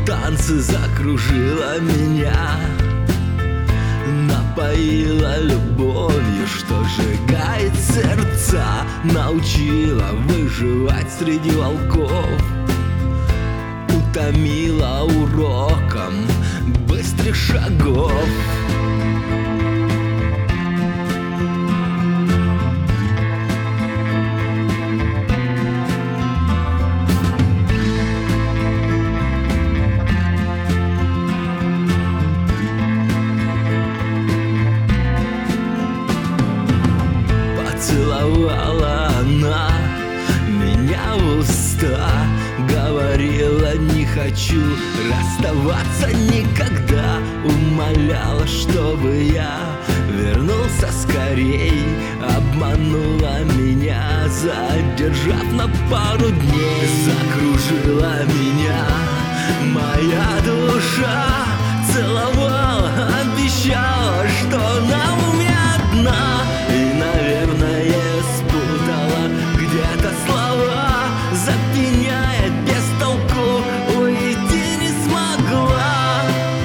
танце закружила меня, напоила любовью, что сжигает сердца, научила выживать среди волков, утомила уроком быстрых шагов. Поцеловала она меня в уста, говорила: не хочу расставаться никогда, умоляла, чтобы я вернулся скорей, обманула меня, задержав на пару дней. Закружила меня моя душа, целовала, обещала, что она у меня одна. И, наверное, спутала где-то слова, запиняет без толку, уйти не смогла.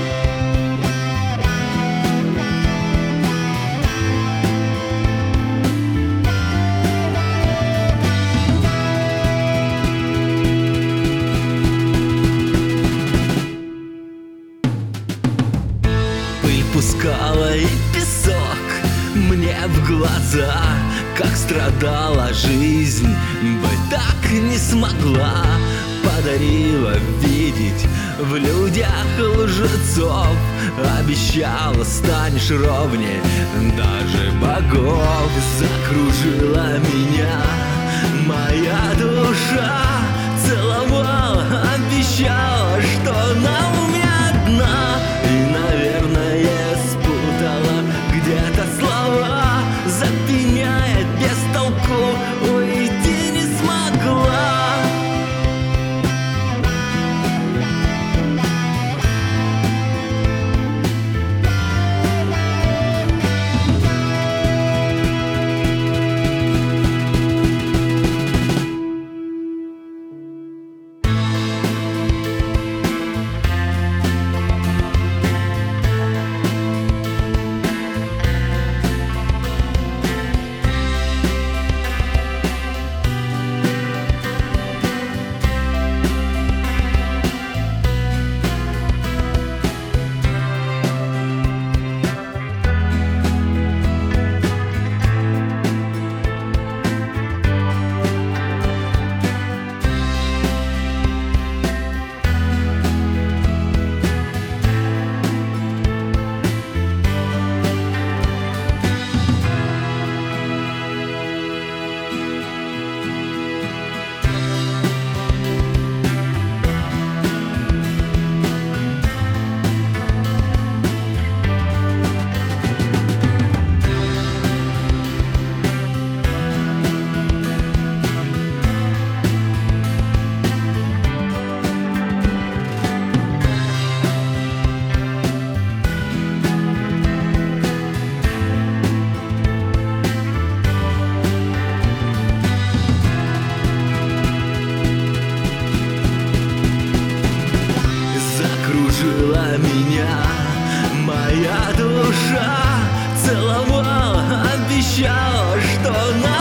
Пыль пускала и песок мне в глаза, как страдала жизнь, быть так не смогла. Подарила видеть в людях лжецов, обещала, станешь ровнее даже богов. Закружила меня моя душа, целовала, обещала, что она у меня одна. И, наверное, спутала где-то слова, запиняет без толку, уйти не смогла. Закружила меня моя душа, целовала, обещала, что